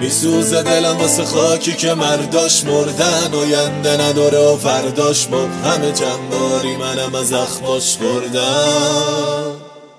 میسوزه دلم واسه خاکی که مرداش مردن، آینده نداره و فرداش ما همه جنباری منم از زخماش خوردم.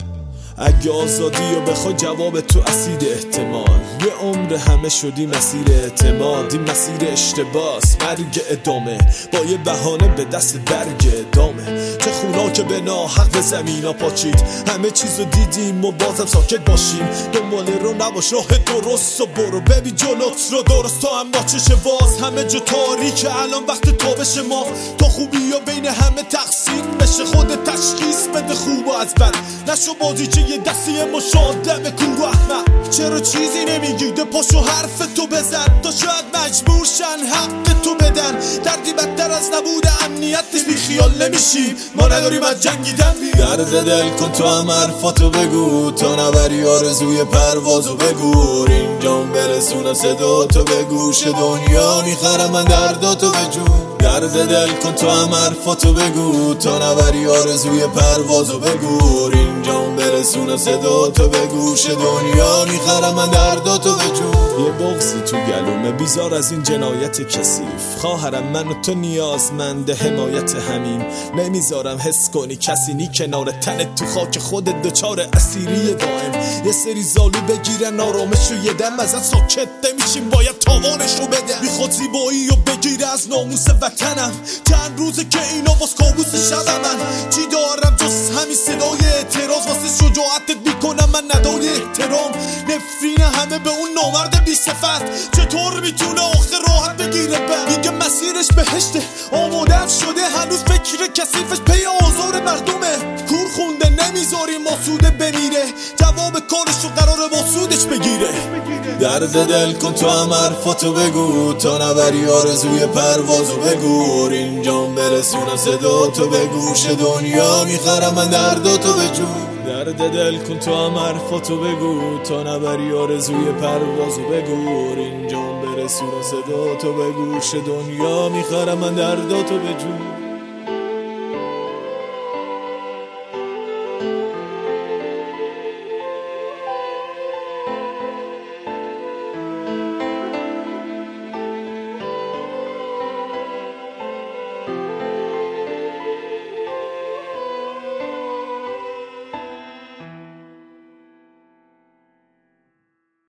اگه آزادی و بخوای جواب تو اسید احتمال، یه عمر همه شدی مسیر اعتماد، این مسیر اشتباس مرگ ادامه با یه بهانه به دست درگ ادامه. چه خونا که به ناحق به زمینا پاچید، همه چیزو دیدیم و بازم ساکت باشیم. دنبال رو نباش راه درست و برو ببین جلوت رو درست، تا هم با چش باز همه جا تاریکه الان وقت تابش ما. تا خوبی یا بین همه تقسیم بشه، خود تشخیص بده خوب و از بد، نشو بازی چه یه دستی مشاهده کورو احمد. چرا چیزی نمیگیده پاشو حرف تو بزن، تا شاید مجبور شن حق تو بدن. دردی بدتر از نبود امنیت بی خیال نمیشیم، ما نداریم از جنگیدن. درد دل کن تو هم حرفاتو بگو، تا نبری آرزوی پروازو بگو. اینجام برسونم صدا تو به گوش دنیا، میخرم من درداتو بجو. درد دل کن تو هم حرفاتو بگو، تا نبری آرزوی پروازو بگو. اینجام برسونم صدا تو به گوش دنیا، میخرم من درداتو بجو. یه بغضی تو گلومه بیزار از این جنایت کثیف، خواهرم من و تو نیازمند حمایت همین. نمیذارم حس کنی کسی نی کنار تنت، تو خاک خودت دچار اسیری دائم. یه سری زالو بگیرن آرامشو یه دم، ازت ساکت نمیشیم باید تاوانشو بده. میخواد زیبایی و بگیره از ناموس وطنم، چند روزه که اینا باز کابوس شب من. چی دارم جز همین صدای اعتراض، واسه شجاعتت میکنم من ندای احترام. نفرین همه به اون نامرد بی صفت، چطور میتونه آخر راحت بگیره بر میگه مسیرش بهشته. آمادم شده هنوز فکر کثیفش پی آزار مردمه. کور خونده نمیذاریم آسوده بمیره، جواب کارشو قراره با سودش بگیره. درد دل کن تو هم حرفاتو بگو، تا نبری آرزوی پروازو بگو. اینجام برسونم صدا تو به گوش دنیا، میخرم من درداتو بجو. درد دل کن تو هم حرفاتو بگو، تا نبری آرزوی پروازو بگو. اینجام برسونم صدا تو به گوش دنیا، میخرم من درداتو بجو.